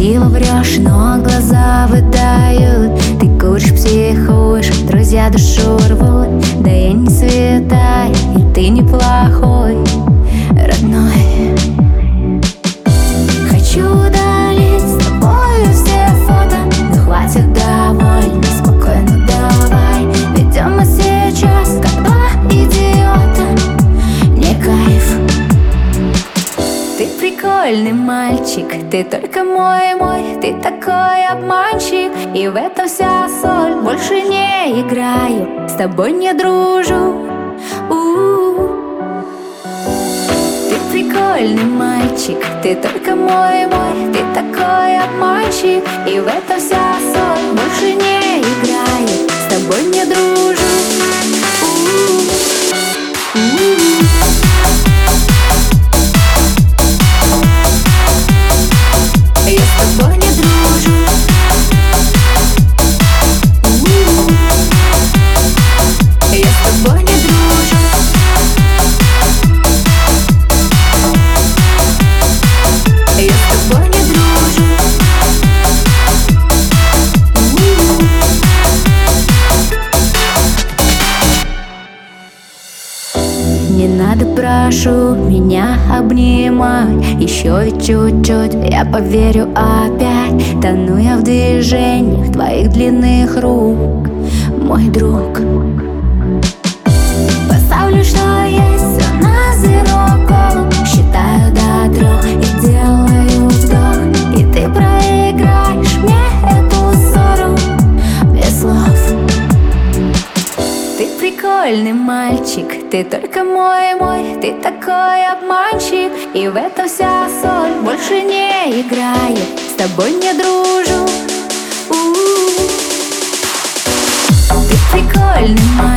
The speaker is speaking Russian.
Красиво врешь, но глаза выдают. Ты куришь, психуешь, друзья душу рвут. Да я не святая, и ты неплохой, родной. Хочу удалить с тобою все фото, но хватит, довольно, спокойно давай. Ведем мы сейчас, как два идиота, не кайф. Ты прикольный мальчик, ты только мой, ты такой обманщик. И в этом вся соль, больше не играю, с тобой не дружу. Ты прикольный мальчик, ты только мой, ты такой обманщик. И в этом вся соль, больше не играю, с тобой не дружу. Я с тобой не дружу. Я с тобой не дружу. Я с тобой не дружу. Не надо, прошу, меня обнимать. Еще ведь чуть-чуть, я поверю опять. Тону я в движениях твоих длинных рук, мой друг. Поставлю, что есть, все на zero колу. Считаю до 3 и делаю вдох. И ты проиграешь мне эту ссору без слов. Ты прикольный мальчик, ты только мой, ты такой обманщик. И в этом вся соль, больше не играю, с тобой не дружу. Ты прикольный мальчик.